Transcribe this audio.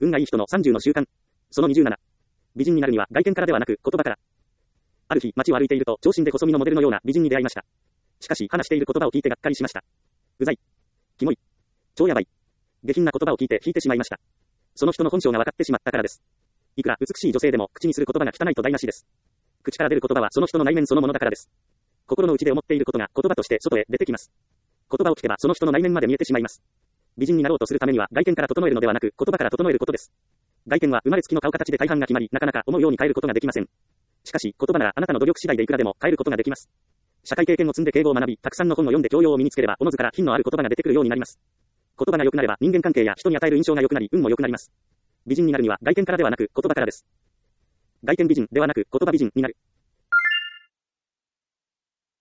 運がいい人の30の習慣。その27。美人になるには外見からではなく言葉から。ある日、街を歩いていると、長身で細身のモデルのような美人に出会いました。しかし、話している言葉を聞いてがっかりしました。うざい。キモい。超やばい。下品な言葉を聞いて引いてしまいました。その人の本性が分かってしまったからです。いくら美しい女性でも口にする言葉が汚いと台無しです。口から出る言葉はその人の内面そのものだからです。心の内で思っていることが言葉として外へ出てきます。言葉を聞けばその人の内面まで見えてしまいます。美人になろうとするためには外見から整えるのではなく言葉から整えることです。外見は生まれつきの顔形で大半が決まり、なかなか思うように変えることができません。しかし、言葉ならあなたの努力次第でいくらでも変えることができます。社会経験を積んで敬語を学び、たくさんの本を読んで教養を身につければ、おのずから品のある言葉が出てくるようになります。言葉が良くなれば人間関係や人に与える印象が良くなり、運も良くなります。美人になるには外見からではなく言葉からです。外見美人ではなく言葉美人になる。